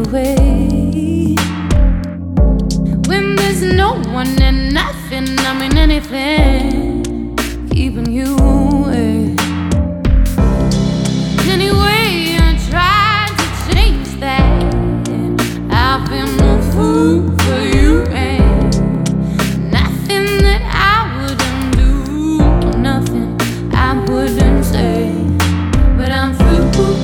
away. When there's no one and nothing, I mean anything, keeping you away. Anyway, I tried to change that. I've been no fool for you, and nothing that I wouldn't do, nothing I wouldn't say. But I'm through.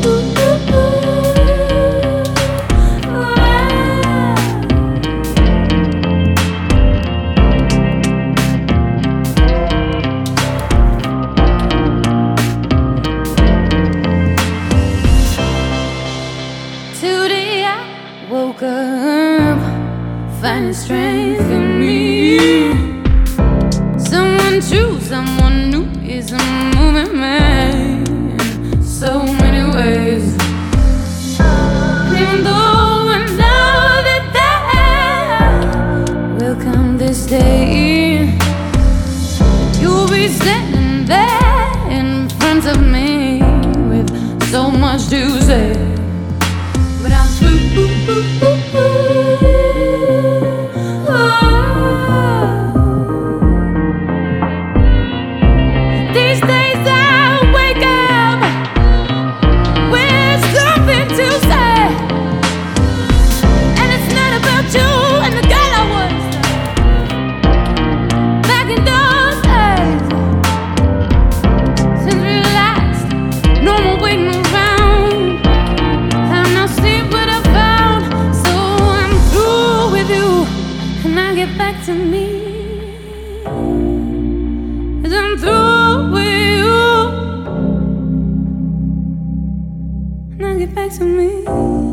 Today I woke up finding strength in me. Someone true, someone new is a moving man in so many ways. Even though I know that there will come this day, you'll be standing there in front of me with so much to say. But I'm through. These days I wake up with something to say, and it's not about you and the girl I was back in those days. Since we realized no more waiting around, I'm not seeing what I found, so I'm through with you, and I get back to me. 'Cause I'm through with you, and I get back to me.